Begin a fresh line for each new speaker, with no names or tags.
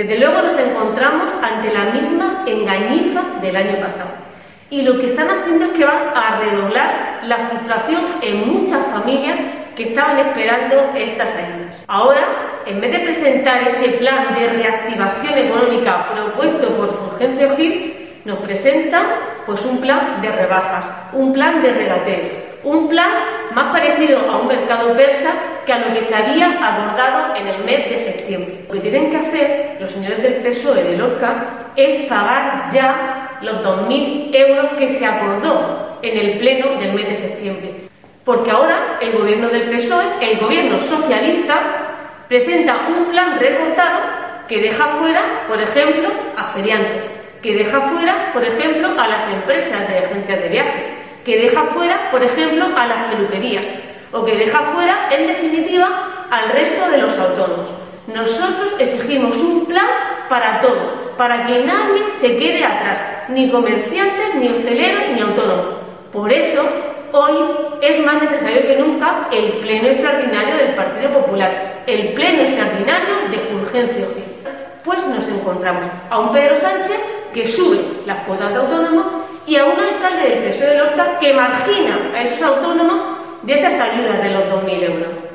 Desde luego nos encontramos ante la misma engañifa del año pasado. Y lo que están haciendo es que van a redoblar la frustración en muchas familias que estaban esperando estas ayudas. Ahora, en vez de presentar ese plan de reactivación económica propuesto por Fulgencio Gil, nos presentan pues un plan de rebajas, un plan de regateo, un plan más parecido a un mercado persa que a lo que se había acordado en el mes de septiembre. Lo que tienen que hacer los señores del PSOE de Lorca es pagar ya los 2.000 euros que se acordó en el pleno del mes de septiembre. Porque ahora el gobierno del PSOE, el gobierno socialista, presenta un plan recortado que deja fuera, por ejemplo, a feriantes, que deja fuera, por ejemplo, a las empresas de agencias de viaje, que deja fuera, por ejemplo, a las peluquerías, o que deja fuera, en definitiva, al resto de los autónomos. Nosotros exigimos un plan para todos, para que nadie se quede atrás, ni comerciantes, ni hosteleros, ni autónomos. Por eso, hoy es más necesario que nunca el pleno extraordinario del Partido Popular, el pleno extraordinario de Fulgencio Gil. Pues nos encontramos a un Pedro Sánchez que sube las cuotas de autónomos y a un alcalde del PSOE de Lorca que margina a esos autónomos de esas ayudas de los 2.000 euros.